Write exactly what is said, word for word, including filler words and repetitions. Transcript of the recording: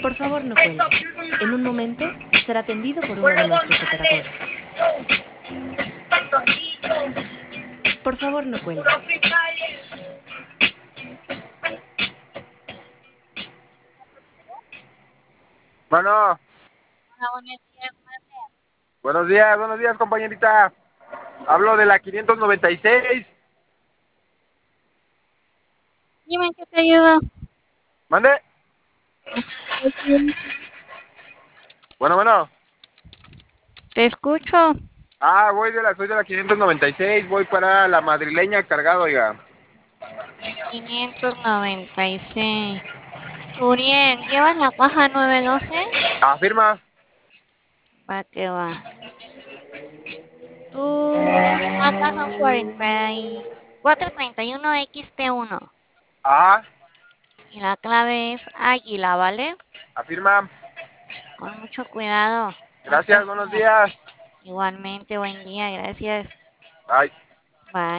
Por favor, no cuelgue. En un momento será atendido por uno de nuestros operadores. Por favor, no cuelgue. Bueno, Hola, buenos días, mande. buenos días, buenos días, compañerita. Hablo de la quinientos noventa y seis. Dime en qué te ayudo. ¿Mande? Bueno, bueno. Te escucho. Ah, voy de la, soy de la quinientos noventa y seis, voy para la madrileña cargado, oiga. quinientos noventa y seis. Uriel, ¿llevas la caja nueve doce? Afirma. Va que va. Tus placas son cuarenta y cuatro treinta y uno X T uno. Ah, Y la clave es águila, ¿vale? afirma. Con mucho cuidado. No te Gracias, buenos rías. días. Igualmente, buen día, gracias. Ay. Bye.